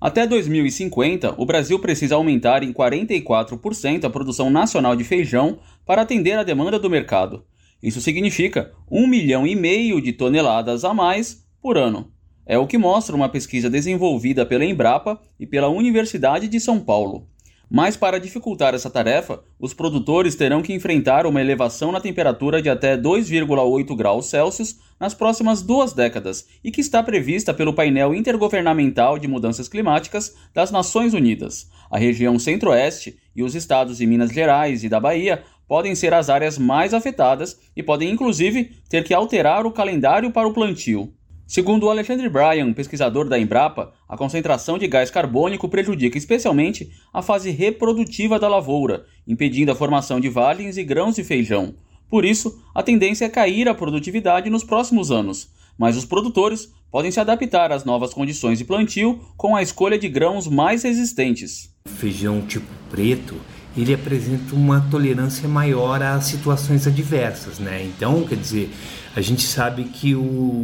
Até 2050, o Brasil precisa aumentar em 44% a produção nacional de feijão para atender a demanda do mercado. Isso significa 1,5 milhão de toneladas a mais por ano. É o que mostra uma pesquisa desenvolvida pela Embrapa e pela Universidade de São Paulo. Mas para dificultar essa tarefa, os produtores terão que enfrentar uma elevação na temperatura de até 2,8 graus Celsius nas próximas 2 décadas e que está prevista pelo painel intergovernamental de mudanças climáticas das Nações Unidas. A região Centro-Oeste e os estados de Minas Gerais e da Bahia podem ser as áreas mais afetadas e podem inclusive ter que alterar o calendário para o plantio. Segundo Alexandre Bryan, pesquisador da Embrapa, a concentração de gás carbônico prejudica especialmente a fase reprodutiva da lavoura, impedindo a formação de vagens e grãos de feijão. Por isso, a tendência é cair a produtividade nos próximos anos, mas os produtores podem se adaptar às novas condições de plantio com a escolha de grãos mais resistentes. O feijão tipo preto, ele apresenta uma tolerância maior a situações adversas, né? Então, quer dizer, a gente sabe que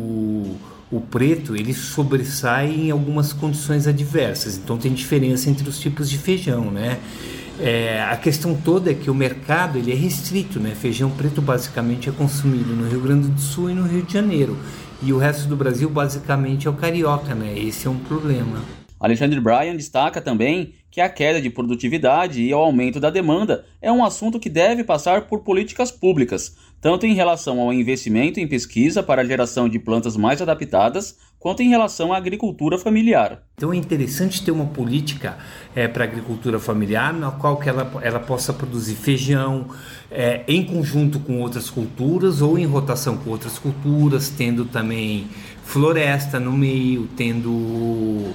o preto, ele sobressai em algumas condições adversas, então tem diferença entre os tipos de feijão, né? A questão toda é que o mercado ele é restrito, né? Feijão preto basicamente é consumido no Rio Grande do Sul e no Rio de Janeiro, e o resto do Brasil basicamente é o carioca, né? Esse é um problema. Alexandre Bryan destaca também que a queda de produtividade e o aumento da demanda é um assunto que deve passar por políticas públicas, tanto em relação ao investimento em pesquisa para a geração de plantas mais adaptadas, quanto em relação à agricultura familiar. Então é interessante ter uma política para a agricultura familiar, na qual que ela possa produzir feijão em conjunto com outras culturas ou em rotação com outras culturas, tendo também floresta no meio, tendo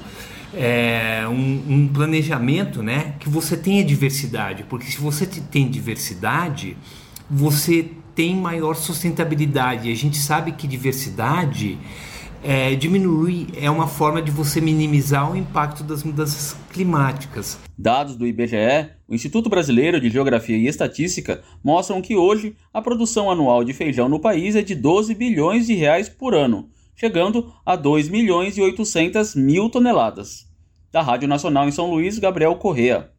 um planejamento, né, que você tenha diversidade, porque se você tem diversidade, você tem maior sustentabilidade. E a gente sabe que diversidade diminui, é uma forma de você minimizar o impacto das mudanças climáticas. Dados do IBGE, o Instituto Brasileiro de Geografia e Estatística, mostram que hoje a produção anual de feijão no país é de 12 bilhões de reais por ano, chegando a 2.800.000 toneladas. Da Rádio Nacional em São Luís, Gabriel Correa.